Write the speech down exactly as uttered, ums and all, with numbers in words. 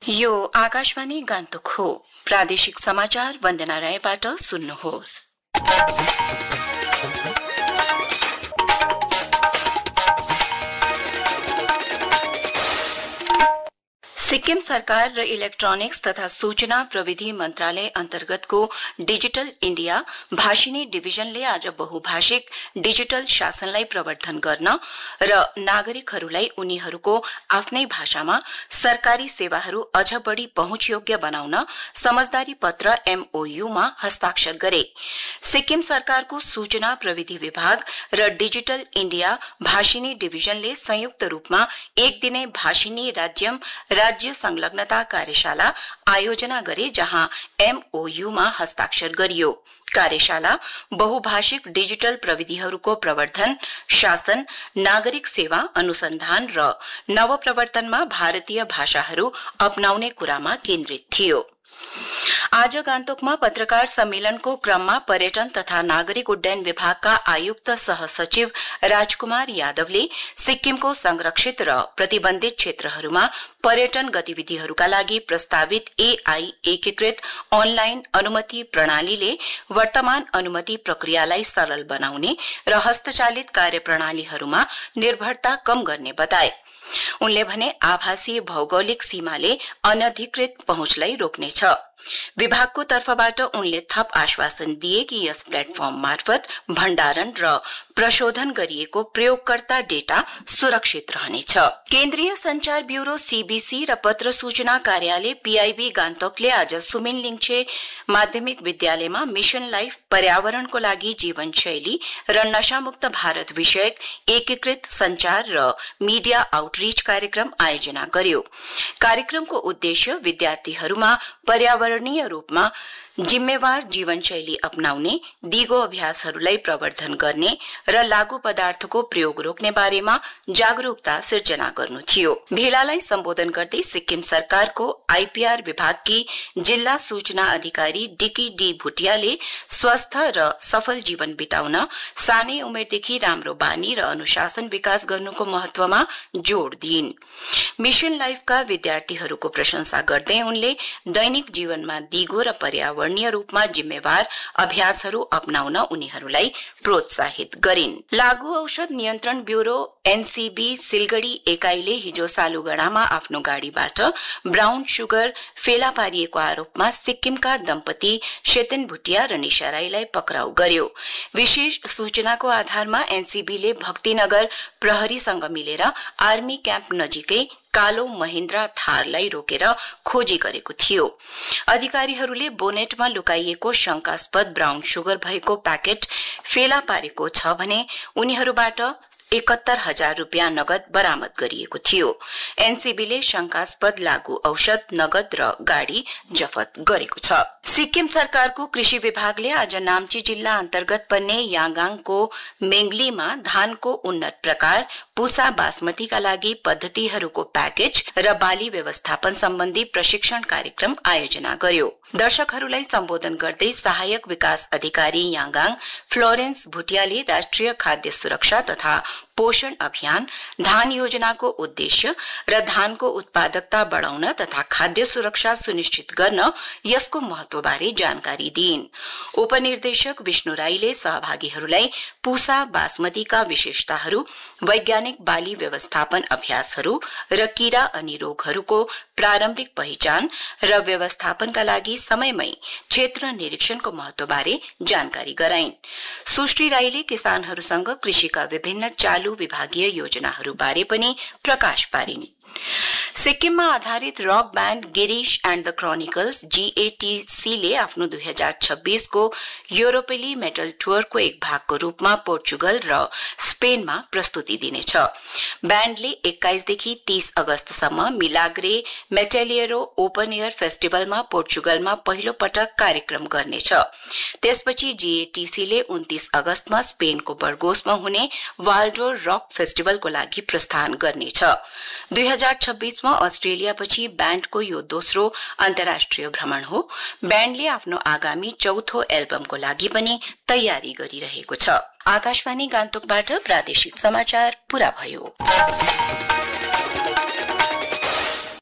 यो आकाशवाणी गान्तोक हो। प्रादेशिक समाचार वन्दना रायबाट सुन्नुहोस्। सिक्किम सरकार र इलेक्ट्रोनिक्स तथा सूचना प्रविधि मन्त्रालय अन्तर्गतको डिजिटल इण्डिया भाषिनी डिभिजनले आज बहुभाषिक डिजिटल शासनलाई प्रवर्धन गर्न र नागरिकहरूलाई उनीहरूको आफ्नै भाषामा सरकारी सेवाहरू अझ बढ़ी पहुँचयोग्य बनाउन समझदारी पत्र एमओयूमा हस्ताक्षर गरे। सिक्किम सरकारको सूचना प्रविधि विभाग र डिजिटल इण्डिया भाषिनी डिभिजनले संयुक्त रूपमा एक दिने भाषिनी राज्यम राज्य संलग्नता कार्यशाला आयोजना गरे, जहाँ एमओयूमा हस्ताक्षर गरियो। कार्यशाला बहुभाषिक डिजिटल प्रविधिहरूको प्रवर्धन, शासन, नागरिक सेवा, अनुसन्धान र नवप्रवर्तनमा भारतीय भाषाहरू अपनाउने कुरामा केन्द्रित थियो। आज गान्तोकमा पत्रकार सम्मेलनको क्रममा पर्यटन तथा नागरिक उड्डयन विभागका आयुक्त सहसचिव राजकुमार यादवले सिक्किमको संरक्षित र प्रतिबन्धित क्षेत्रहरूमा पर्यटन गतिविधिहरूका लागि प्रस्तावित एआई एकीकृत अनलाइन अनुमति प्रणालीले वर्तमान अनुमति प्रक्रियालाई सरल बनाउने र हस्तचालित कार्यप्रणालीहरूमा निर्भरता कम गर्ने बताए। उनले भने आभासी भौगोलिक सीमाले अनधिकृत पहुँचलाई रोक्नेछ। विभागको तर्फबाट उनले थप आश्वासन दिए कि यस प्लेटफर्म मार्फत भण्डारण र प्रशोधन गरिएको प्रयोगकर्ता डेटा सुरक्षित रहनेछ। केन्द्रीय संचार ब्यूरो सीबीसी र पत्र सूचना कार्यालय पीआईबी गान्तोकले आज सुमिन लिङछे माध्यमिक विद्यालयमा मिशन लाइफ पर्यावरणको लागि जीवनशैली र नशामुक्त भारत विषयक एकीकृत संचार र मीडिया आउटरीच कार्यक्रम आयोजना गर्यो। कार्यक्रमको उद्देश्य विद्यार्थीहरूमा पर्यावरणीय रूपमा जिम्मेवार जीवनशैली अपनाउने, दिगो अभ्यासहरूलाई प्रवर्धन गर्ने र लागू पदार्थको प्रयोग रोक्ने बारेमा जागरूकता सिर्जना गर्नु थियो। भेलालाई सम्बोधन गर्दै सिक्किम सरकारको आईपीआर विभागकी जिल्ला सूचना अधिकारी डिकी डी भुटियाले स्वस्थ र सफल जीवन बिताउन सानै उमेरदेखि राम्रो बानी र अनुशासन विकास गर्नुको महत्वमा जोड़ दिइन्। मिशन लाइफका विद्यार्थीहरूको प्रशंसा गर्दै उनले दैनिक जीवनमा दिगो र पर्यावरणीय रूपमा जिम्मेवार अभ्यासहरू अपनाउन उनीहरूलाई प्रोत्साहित गरिन्। लागू औषध नियन्त्रण ब्यूरो एनसीबी सिलगढ़ी एकाइले हिजो सालुगढ़ामा आफ्नो गाड़ीबाट ब्राउन सुगर फेला पारिएको आरोपमा सिक्किमका दम्पति शेतेन भुटिया र निशा राईलाई पक्राउ गर्यो। विशेष सूचनाको आधारमा एनसीबीले भक्तिनगर प्रहरीसँग मिलेर आर्मी क्याम्प नजिकै कालो महेन्द्रा थारलाई रोकेर खोजी गरेको थियो। अधिकारीहरूले बोनेटमा लुकाइएको शंकास्पद ब्राउन सुगर भएको प्याकेट फेला पारेको छ भने उनीहरूबाट एकहत्तर हजार रूपियाँ नगद बरामद गरिएको थियो। एनसीबीले शंकास्पद लागू औषध, नगद र गाड़ी जफत गरेको छ। सिक्किम सरकारको कृषि विभागले आज नाम्ची जिल्ला अन्तर्गत पर्ने याङगाङको मेंगलीमा धानको उन्नत प्रकार पुसा बासमतीका लागि पद्धतिहरूको प्याकेज र बाली व्यवस्थापन सम्बन्धी प्रशिक्षण कार्यक्रम आयोजना गर्यो। दर्शकहरूलाई सम्बोधन गर्दै सहायक विकास अधिकारी याङगाङ फ्लोरेन्स भुटियाले राष्ट्रिय खाद्य सुरक्षा तथा पोषण अभियान, धान योजनाको उद्देश्य र धानको उत्पादकता बढ़ाउन तथा खाद्य सुरक्षा सुनिश्चित गर्न यसको महत्वबारे जानकारी दिइन्। उपनिर्देशक विष्णु राईले सहभागीहरूलाई पुसा बासमतीका विशेषताहरू, वैज्ञानिक बाली व्यवस्थापन अभ्यासहरू र कीड़ा अनि रोगहरूको प्रारम्भिक पहिचान र व्यवस्थापनका लागि समयमै क्षेत्र निरीक्षणको महत्वबारे जानकारी गराइन्। सुश्री राईले किसानहरूसँग कृषिका विभिन्न चालू विभागीय योजनाहरूबारे पनि प्रकाश पारिन्। सिक्किममा आधारित rock band Girish and the chronicles GATC ले आफ्नो दुई हजार छब्बीस को यूरोपेली मेटल टुरको एक भागको रूपमा पोर्चुगल र स्पेनमा प्रस्तुति दिनेछ। ब्याण्डले एक्काइस देखि तीस अगस्तसम्म मिलाग्रे मेटेलियरो ओपन एयर फेस्टिभलमा पोर्चुगलमा पहिलो पटक कार्यक्रम गर्नेछ। त्यसपछि जीएटीसीले उन्तीस अगस्तमा स्पेनको बर्गोसमा हुने वाल्डो रक फेस्टिभलको लागि प्रस्थान गर्नेछ। दुई हजार छब्बीसमा अस्ट्रेलियापछि ब्याण्डको यो दोस्रो अन्तर्राष्ट्रिय भ्रमण हो। ब्याण्डले आफ्नो आगामी चौथो एल्बमको लागि पनि तयारी गरिरहेको छ। आकाशवाणी गान्तोकबाट प्रादेशिक समाचार पूरा भयो।